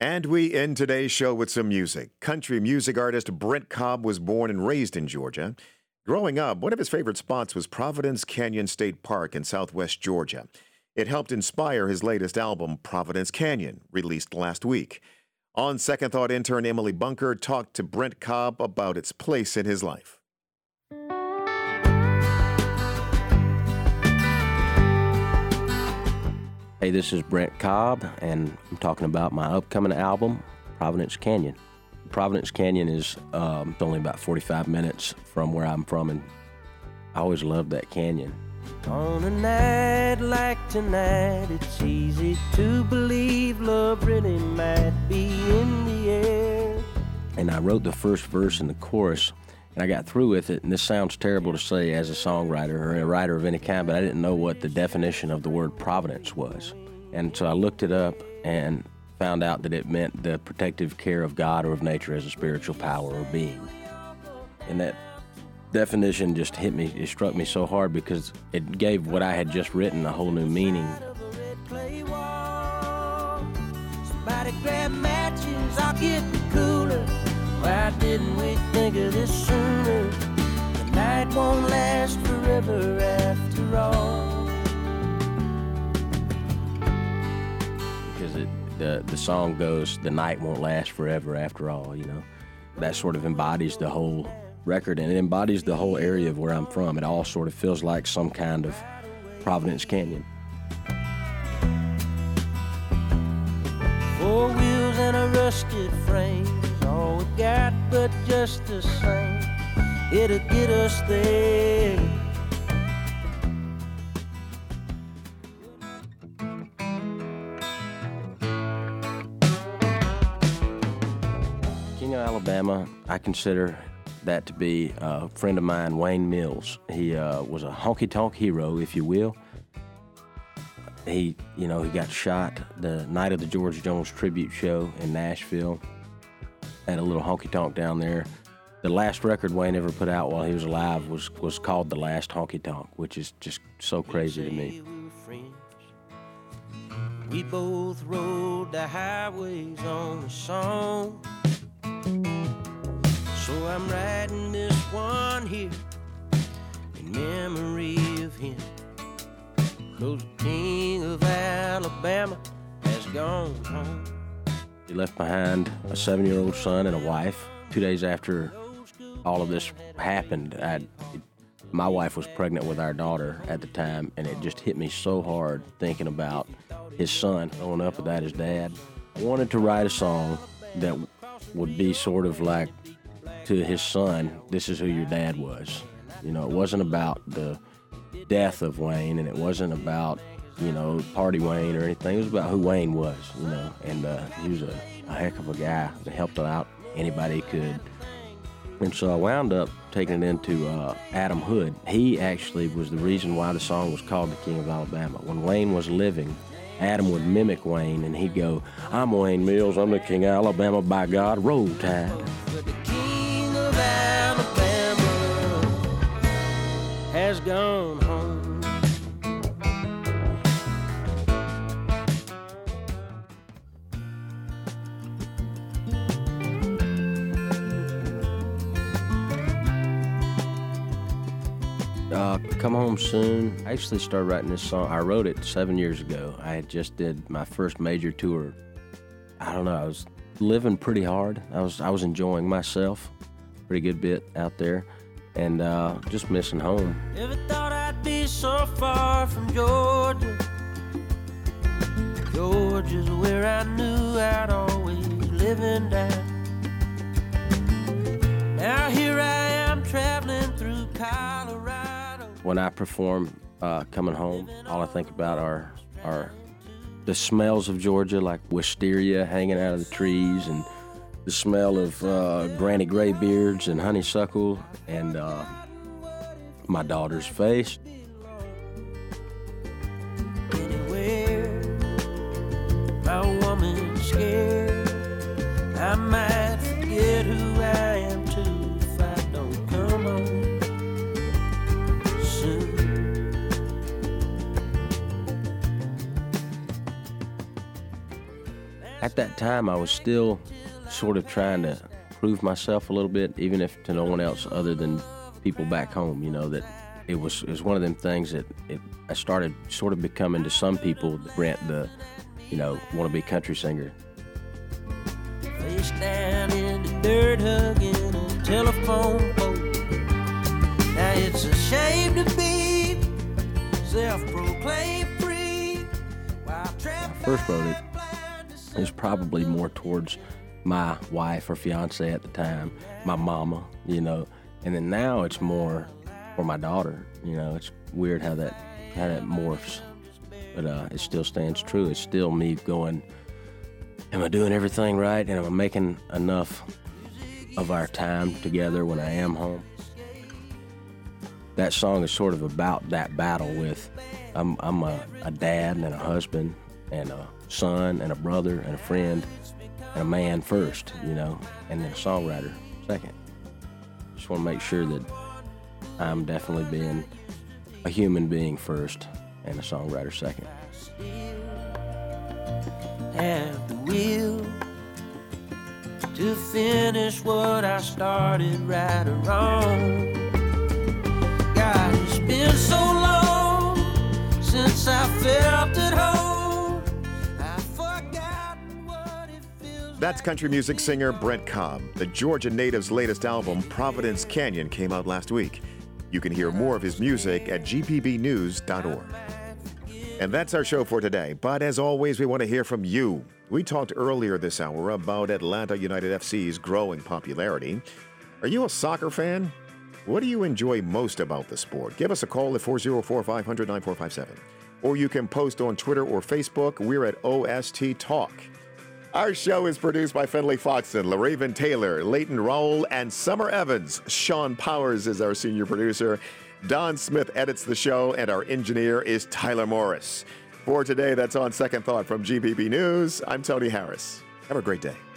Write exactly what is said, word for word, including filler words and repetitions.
And we end today's show with some music. Country music artist Brent Cobb was born and raised in Georgia. Growing up, one of his favorite spots was Providence Canyon State Park in southwest Georgia. It helped inspire his latest album, Providence Canyon, released last week. On Second Thought, intern Emily Bunker talked to Brent Cobb about its place in his life. Hey, this is Brent Cobb, and I'm talking about my upcoming album, Providence Canyon. Providence Canyon is um, only about forty-five minutes from where I'm from, and I always loved that canyon. On a night like tonight, it's easy to believe love really might be in the air. And I wrote the first verse and the chorus, and I got through with it, and this sounds terrible to say as a songwriter or a writer of any kind, but I didn't know what the definition of the word providence was. And so I looked it up and found out that it meant the protective care of God or of nature as a spiritual power or being. And that definition just hit me, it struck me so hard because it gave what I had just written a whole new meaning. Somebody grab matches, I'll get the cooler. Why didn't we think of this sooner? The night won't last forever after all. Because it, the, the song goes, the night won't last forever after all, you know. That sort of embodies the whole record, and it embodies the whole area of where I'm from. It all sort of feels like some kind of Providence Canyon. Four wheels and a rusted frame is all we got, but just the same, it'll get us there. King of Alabama, I consider that to be a friend of mine, Wayne Mills. He uh, was a honky-tonk hero, if you will. He, you know, he got shot the night of the George Jones tribute show in Nashville at a little honky-tonk down there. The last record Wayne ever put out while he was alive was, was called The Last Honky Tonk, which is just so crazy to me. We both rode the highways on a song. So I'm writing this one here in memory of him. 'Cause the King of Alabama has gone home. He left behind a seven-year-old son and a wife. Two days after all of this happened, I'd, my wife was pregnant with our daughter at the time, and it just hit me so hard thinking about his son growing up without his dad. I wanted to write a song that would be sort of like, to his son, this is who your dad was. You know, it wasn't about the death of Wayne, and it wasn't about, you know, Party Wayne or anything. It was about who Wayne was, you know, and uh, he was a, a heck of a guy that helped out anybody he could. And so I wound up taking it into uh, Adam Hood. He actually was the reason why the song was called The King of Alabama. When Wayne was living, Adam would mimic Wayne, and he'd go, I'm Wayne Mills, I'm the King of Alabama, by God, roll tide. But the King of Alabama has gone home. Uh, Come Home Soon. I actually started writing this song. I wrote it seven years ago. I had just did my first major tour. I don't know, I was living pretty hard. I was I was enjoying myself pretty good bit out there, and uh, just missing home. Never thought I'd be so far from Georgia. Georgia's where I knew I'd always live and die. Now here I am traveling through Colorado. When I perform uh, Coming Home, all I think about are are the smells of Georgia, like wisteria hanging out of the trees, and the smell of uh, granny graybeards and honeysuckle, and uh, my daughter's face. Anywhere, my woman's scared. I might forget who I am too if I don't come home soon. At that that time, I was still sort of trying to prove myself a little bit, even if to no one else other than people back home, you know, that it was it was one of them things that it, I started sort of becoming to some people, Brent, the, you know, wannabe country singer. Face down in the dirt, hugging a telephone pole. Now it's a shame to be self-proclaimed free. While I first wrote it, it was probably more towards my wife or fiance at the time, my mama, you know, and then now it's more for my daughter. You know, it's weird how that how that morphs, but uh, it still stands true. It's still me going, am I doing everything right, and am I making enough of our time together when I am home? That song is sort of about that battle with, I'm, I'm a, a dad and a husband and a son and a brother and a friend and a man first, you know, and then a songwriter second. Just want to make sure that I'm definitely being a human being first and a songwriter second. Have the will to finish what I started, right or wrong. God, it's been so long since I felt at home. I've forgotten what it feels. That's country music singer Brent Cobb. The Georgia native's latest album, Providence Canyon, came out last week. You can hear more of his music at g p b news dot org. And that's our show for today. But as always, we want to hear from you. We talked earlier this hour about Atlanta United F C's growing popularity. Are you a soccer fan? What do you enjoy most about the sport? Give us a call at four oh four, five hundred, nine four five seven. Or you can post on Twitter or Facebook. We're at O S T Talk. Our show is produced by Finley Foxton, LaRaven Taylor, Leighton Rowell, and Summer Evans. Sean Powers is our senior producer. Don Smith edits the show, and our engineer is Tyler Morris. For today, that's On Second Thought from G P B News. I'm Tony Harris. Have a great day.